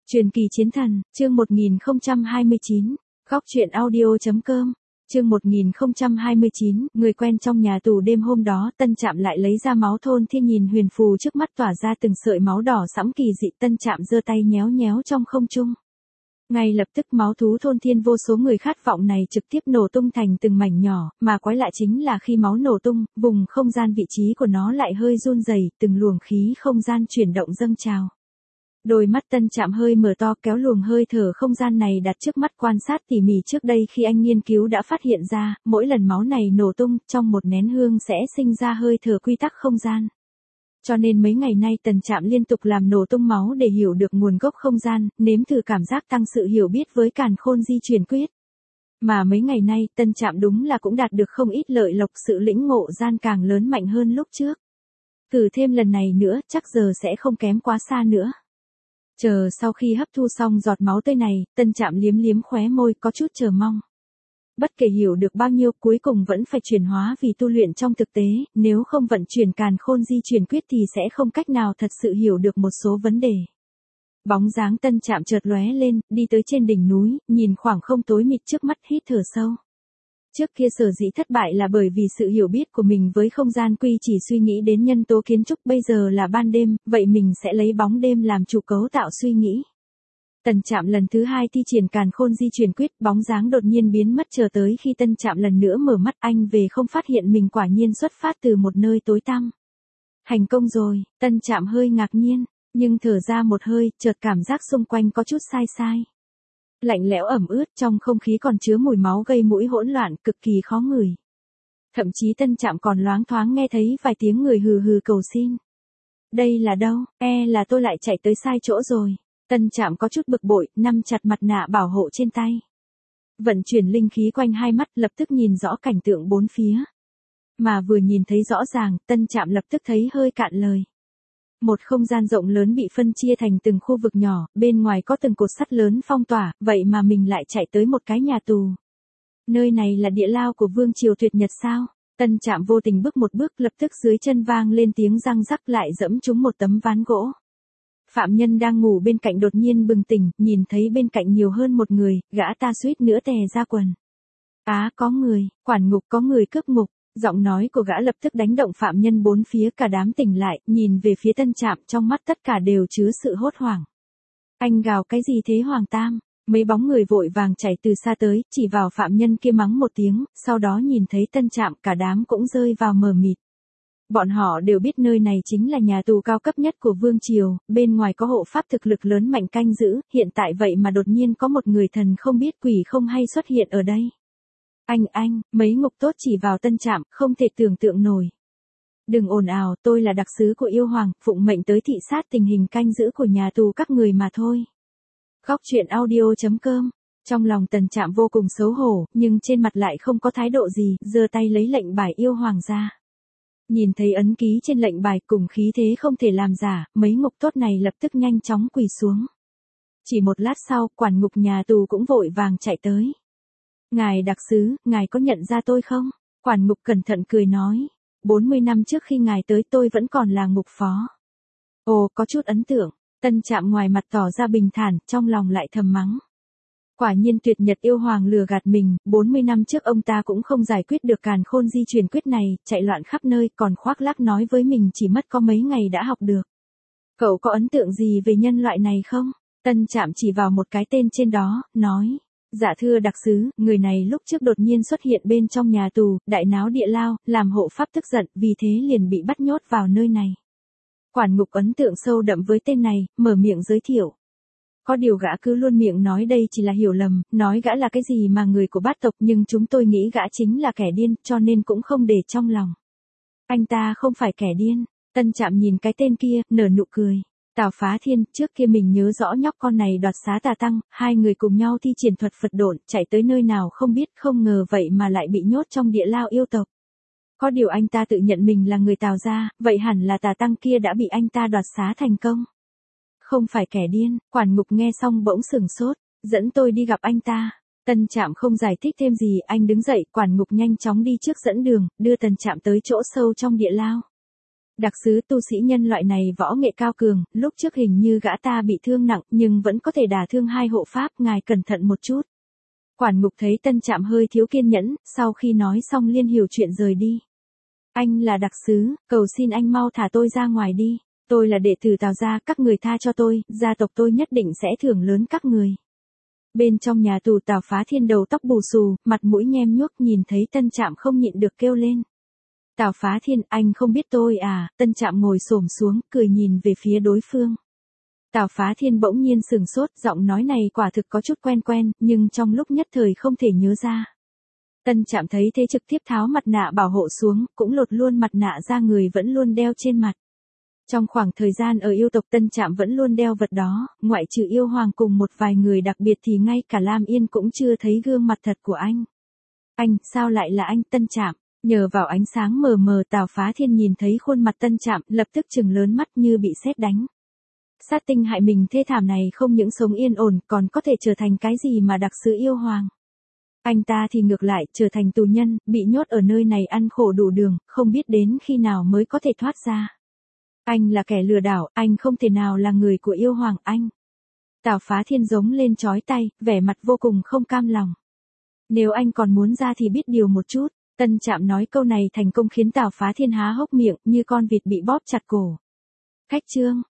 Truyền kỳ chiến thần, chương 1029, góc truyện audio.com, chương 1029, người quen trong nhà tù. Đêm hôm đó, Tân Trạm lại lấy ra máu thôn thiên, nhìn huyền phù trước mắt tỏa ra từng sợi máu đỏ sẫm kỳ dị. Tân Trạm giơ tay nhéo nhéo trong không trung. Ngay lập tức máu thú thôn thiên vô số người khát vọng này trực tiếp nổ tung thành từng mảnh nhỏ, mà quái lạ chính là khi máu nổ tung, vùng không gian vị trí của nó lại hơi run rẩy, từng luồng khí không gian chuyển động dâng trào. Đôi mắt Tân Trạm hơi mở to, kéo luồng hơi thở không gian này đặt trước mắt quan sát tỉ mỉ. Trước đây khi anh nghiên cứu đã phát hiện ra, mỗi lần máu này nổ tung, trong một nén hương sẽ sinh ra hơi thở quy tắc không gian. Cho nên mấy ngày nay Tân Trạm liên tục làm nổ tung máu để hiểu được nguồn gốc không gian, nếm thử cảm giác tăng sự hiểu biết với càn khôn di chuyển quyết. Mà mấy ngày nay Tân Trạm đúng là cũng đạt được không ít lợi lộc, sự lĩnh ngộ gian càng lớn mạnh hơn lúc trước. Thử thêm lần này nữa, chắc giờ sẽ không kém quá xa nữa. Chờ sau khi hấp thu xong giọt máu tươi này, Tân Trạm liếm liếm khóe môi, có chút chờ mong. Bất kể hiểu được bao nhiêu, cuối cùng vẫn phải chuyển hóa vì tu luyện trong thực tế, nếu không vận chuyển càn khôn di chuyển quyết thì sẽ không cách nào thật sự hiểu được một số vấn đề. Bóng dáng Tân Trạm chợt lóe lên, đi tới trên đỉnh núi, nhìn khoảng không tối mịt trước mắt, hít thở sâu. Trước kia sở dĩ thất bại là bởi vì sự hiểu biết của mình với không gian quy chỉ suy nghĩ đến nhân tố kiến trúc. Bây giờ là ban đêm, vậy mình sẽ lấy bóng đêm làm chủ cấu tạo suy nghĩ. Tân Trạm lần thứ hai thi triển càn khôn di chuyển quyết, bóng dáng đột nhiên biến mất. Chờ tới khi Tân Trạm lần nữa mở mắt, anh về không phát hiện mình quả nhiên xuất phát từ một nơi tối tăm. Thành công rồi, Tân Trạm hơi ngạc nhiên, nhưng thở ra một hơi, chợt cảm giác xung quanh có chút sai sai. Lạnh lẽo ẩm ướt, trong không khí còn chứa mùi máu gây mũi hỗn loạn, cực kỳ khó ngửi. Thậm chí Tân Trạm còn loáng thoáng nghe thấy vài tiếng người hừ hừ cầu xin. Đây là đâu? Là tôi lại chạy tới sai chỗ rồi. Tân Trạm có chút bực bội, nắm chặt mặt nạ bảo hộ trên tay. Vận chuyển linh khí quanh hai mắt, lập tức nhìn rõ cảnh tượng bốn phía. Mà vừa nhìn thấy rõ ràng, Tân Trạm lập tức thấy hơi cạn lời. Một không gian rộng lớn bị phân chia thành từng khu vực nhỏ, bên ngoài có từng cột sắt lớn phong tỏa, vậy mà mình lại chạy tới một cái nhà tù. Nơi này là địa lao của vương triều tuyệt nhật sao? Tân Trạm vô tình bước một bước, lập tức dưới chân vang lên tiếng răng rắc, lại dẫm trúng một tấm ván gỗ. Phạm nhân đang ngủ bên cạnh đột nhiên bừng tỉnh, nhìn thấy bên cạnh nhiều hơn một người, gã ta suýt nữa tè ra quần. Có người, quản ngục, có người cướp ngục. Giọng nói của gã lập tức đánh động phạm nhân bốn phía, cả đám tỉnh lại, nhìn về phía Tân Trạm, trong mắt tất cả đều chứa sự hốt hoảng. Anh gào cái gì thế Hoàng Tam? Mấy bóng người vội vàng chạy từ xa tới, chỉ vào phạm nhân kia mắng một tiếng, sau đó nhìn thấy Tân Trạm, cả đám cũng rơi vào mờ mịt. Bọn họ đều biết nơi này chính là nhà tù cao cấp nhất của vương triều, bên ngoài có hộ pháp thực lực lớn mạnh canh giữ, hiện tại vậy mà đột nhiên có một người thần không biết quỷ không hay xuất hiện ở đây. Anh, mấy ngục tốt chỉ vào Tân Trạm, không thể tưởng tượng nổi. Đừng ồn ào, tôi là đặc sứ của yêu hoàng, phụng mệnh tới thị sát tình hình canh giữ của nhà tù các người mà thôi. Góc truyện audio.com, trong lòng Tân Trạm vô cùng xấu hổ, nhưng trên mặt lại không có thái độ gì, giơ tay lấy lệnh bài yêu hoàng ra. Nhìn thấy ấn ký trên lệnh bài cùng khí thế không thể làm giả, mấy ngục tốt này lập tức nhanh chóng quỳ xuống. Chỉ một lát sau, quản ngục nhà tù cũng vội vàng chạy tới. Ngài đặc sứ, ngài có nhận ra tôi không? Quản ngục cẩn thận cười nói. 40 năm trước khi ngài tới tôi vẫn còn là ngục phó. Ồ, có chút ấn tượng. Tân Trạm ngoài mặt tỏ ra bình thản, trong lòng lại thầm mắng. Quả nhiên tuyệt nhật yêu hoàng lừa gạt mình, 40 năm trước ông ta cũng không giải quyết được càn khôn di chuyển quyết này, chạy loạn khắp nơi, còn khoác lác nói với mình chỉ mất có mấy ngày đã học được. Cậu có ấn tượng gì về nhân loại này không? Tân Trạm chỉ vào một cái tên trên đó, nói. Dạ thưa đặc sứ, người này lúc trước đột nhiên xuất hiện bên trong nhà tù, đại náo địa lao, làm hộ pháp tức giận, vì thế liền bị bắt nhốt vào nơi này. Quản ngục ấn tượng sâu đậm với tên này, mở miệng giới thiệu. Có điều gã cứ luôn miệng nói đây chỉ là hiểu lầm, nói gã là cái gì mà người của bát tộc, nhưng chúng tôi nghĩ gã chính là kẻ điên, cho nên cũng không để trong lòng. Anh ta không phải kẻ điên. Tân Trạm nhìn cái tên kia, nở nụ cười. Tào Phá Thiên, trước kia mình nhớ rõ nhóc con này đoạt xá tà tăng, hai người cùng nhau thi triển thuật Phật độn, chạy tới nơi nào không biết, không ngờ vậy mà lại bị nhốt trong địa lao yêu tộc. Có điều anh ta tự nhận mình là người Tào gia, vậy hẳn là tà tăng kia đã bị anh ta đoạt xá thành công. Không phải kẻ điên, quản ngục nghe xong bỗng sửng sốt, dẫn tôi đi gặp anh ta. Tân Trạm không giải thích thêm gì, anh đứng dậy, quản ngục nhanh chóng đi trước dẫn đường, đưa Tân Trạm tới chỗ sâu trong địa lao. Đặc sứ tu sĩ nhân loại này võ nghệ cao cường, lúc trước hình như gã ta bị thương nặng nhưng vẫn có thể đả thương hai hộ pháp, ngài cẩn thận một chút. Quản ngục thấy Tân Trạm hơi thiếu kiên nhẫn, sau khi nói xong liên hiểu chuyện rời đi. Anh là đặc sứ, cầu xin anh mau thả tôi ra ngoài đi. Tôi là đệ tử Tào gia, các người tha cho tôi, gia tộc tôi nhất định sẽ thưởng lớn các người. Bên trong nhà tù Tào Phá Thiên đầu tóc bù xù, mặt mũi nhem nhuốc, nhìn thấy Tân Trạm không nhịn được kêu lên. Tào Phá Thiên, anh không biết tôi à? Tân Trạm ngồi xổm xuống, cười nhìn về phía đối phương. Tào Phá Thiên bỗng nhiên sừng sốt, giọng nói này quả thực có chút quen quen, nhưng trong lúc nhất thời không thể nhớ ra. Tân Trạm thấy thế trực tiếp tháo mặt nạ bảo hộ xuống, cũng lột luôn mặt nạ ra, người vẫn luôn đeo trên mặt. Trong khoảng thời gian ở yêu tộc, Tân Trạm vẫn luôn đeo vật đó, ngoại trừ yêu hoàng cùng một vài người đặc biệt thì ngay cả Lam Yên cũng chưa thấy gương mặt thật của anh. Anh, sao lại là anh? Tân Trạm, nhờ vào ánh sáng mờ mờ Tào Phá Thiên nhìn thấy khuôn mặt Tân Trạm, lập tức trừng lớn mắt như bị sét đánh. Sát tinh hại mình thê thảm này không những sống yên ổn còn có thể trở thành cái gì mà đặc sứ yêu hoàng. Anh ta thì ngược lại, trở thành tù nhân, bị nhốt ở nơi này ăn khổ đủ đường, không biết đến khi nào mới có thể thoát ra. Anh là kẻ lừa đảo, anh không thể nào là người của yêu hoàng anh. Tào Phá Thiên giống lên chói tay, vẻ mặt vô cùng không cam lòng. Nếu anh còn muốn ra thì biết điều một chút. Tân Trạm nói câu này thành công khiến Tào Phá Thiên há hốc miệng như con vịt bị bóp chặt cổ. Khách trương,